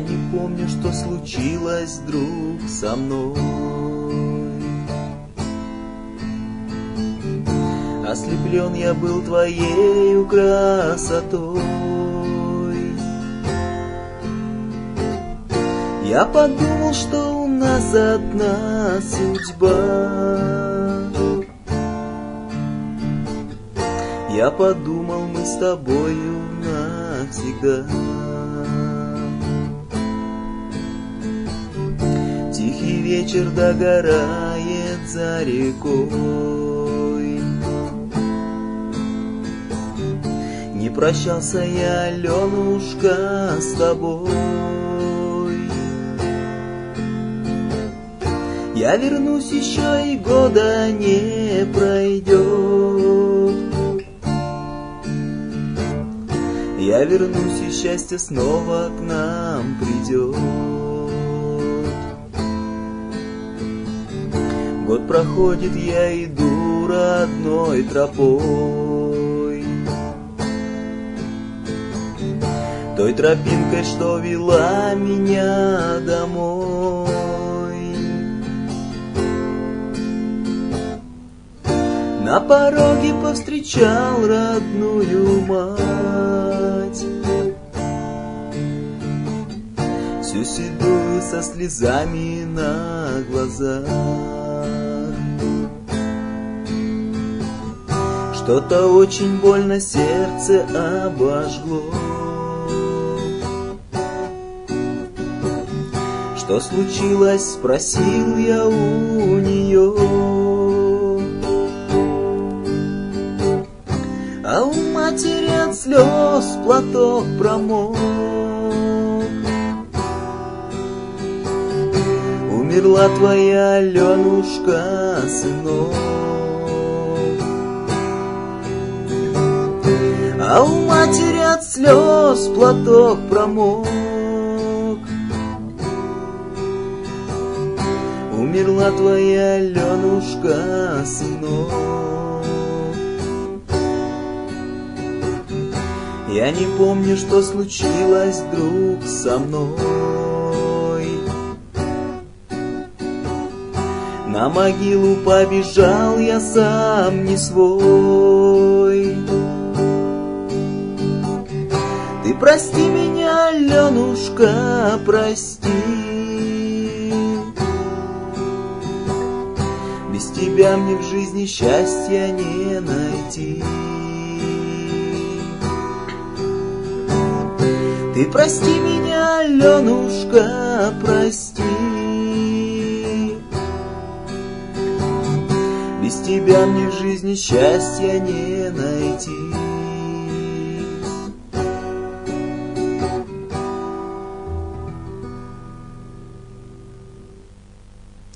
не помню, что случилось вдруг со мной. Ослеплен я был твоею красотой. Я подумал, что у нас одна судьба. Я подумал, мы с тобою навсегда. Тихий вечер догорает за рекой. Не прощался я, Аленушка, с тобой. Я вернусь еще, и года не пройдет. Я вернусь, и счастье снова к нам придет. Год проходит, я иду родной тропой, той тропинкой, что вела меня домой. На пороге повстречал родную мать, всю седую со слезами на глазах. Что-то очень больно сердце обожгло. Что случилось, спросил я у нее. А у матери от слез платок промок. Умерла твоя Аленушка, сынок. А у матери от слез платок промок. Умерла твоя Аленушка, сынок. Я не помню, что случилось вдруг со мной. На могилу побежал я сам не свой. Ты прости меня, Аленушка, прости. Без тебя мне в жизни счастья не найти. Ты прости меня, Аленушка, прости. Без тебя мне в жизни счастья не найти.